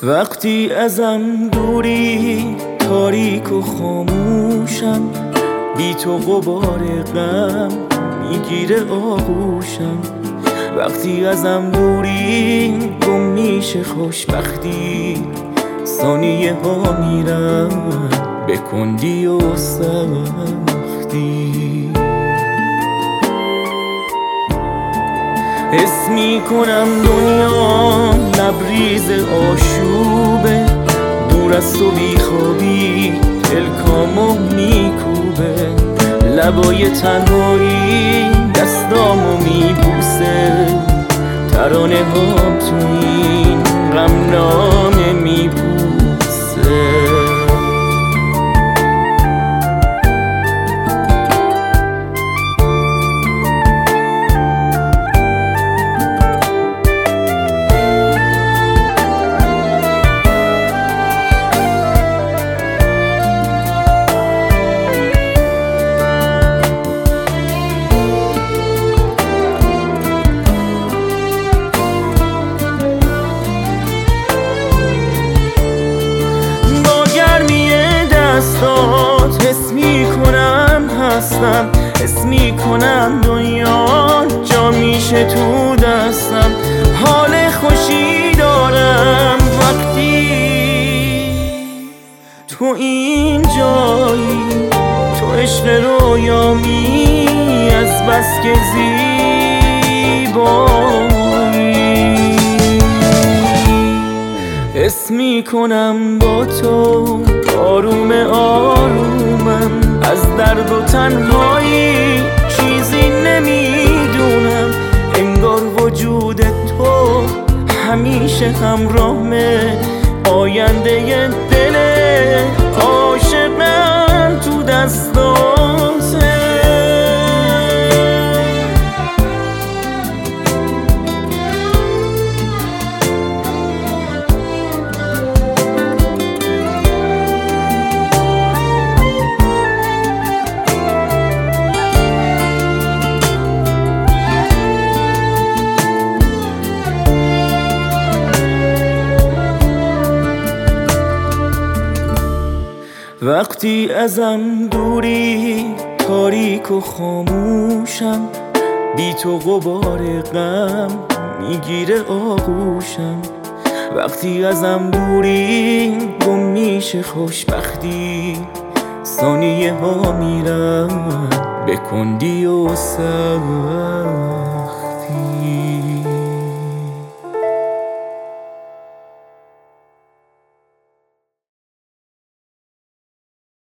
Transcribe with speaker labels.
Speaker 1: وقتی ازم دوری تاریک و خاموشم، بی تو غبار غم میگیره آغوشم. وقتی ازم دوری گم میشه خوشبختی، ثانیه ها میرم به کندی و سختی. حس میکنم دنیا لبریز آشوبه، دور از تو بیخوابی دلکامو میکوبه. لبای تنهایی دستامو میبوسه، ترانه ها تو این غمنامه میپوسه. حس میکنم هستم، حس میکنم دنیا جا میشه تو دستم. حال خوشی دارم وقتی تو این جایی، تو عشق رویامی از بس که زیبایی. حس میکنم با تو آروم آرومم، از درد و تنهایی چیزی نمیدونم. انگار وجود تو همیشه همراهمه، آینده دل عاشق من تو دستاته. وقتی ازم دوری تاریک و خاموشم، بی تو غبار غم میگیره آغوشم. وقتی ازم دوری گم میشه خوشبختی، ثانیه ها میرم به کندی و سختی.